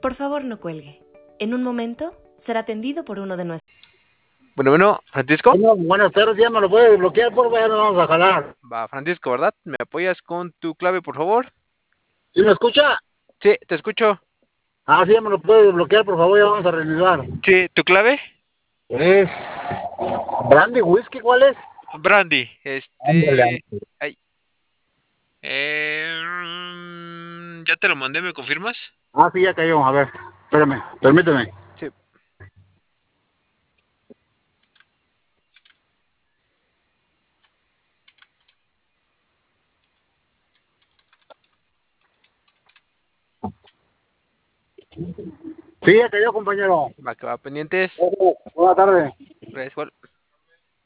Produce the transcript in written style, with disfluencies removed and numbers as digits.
Por favor, no cuelgue. En un momento será atendido por uno de nuestros. Bueno, Francisco. Bueno, buenas tardes, ya me lo puedes bloquear, por favor, ya nos vamos a jalar. Va, Francisco, ¿verdad? ¿Me apoyas con tu clave, por favor? ¿Sí me escucha? Sí, te escucho. Ah, sí, ya me lo puedes bloquear, por favor, ya vamos a reiniciar. Sí, ¿tu clave? Es Brandy Whisky, ¿cuál es? Brandy, Ándale. Ay. Ya te lo mandé, ¿me confirmas? Ah, sí, ya cayó, a ver, espérame, permíteme. Sí. Sí, ya cayó, compañero. Va, que va pendientes. Buenas tardes. Gracias, igual.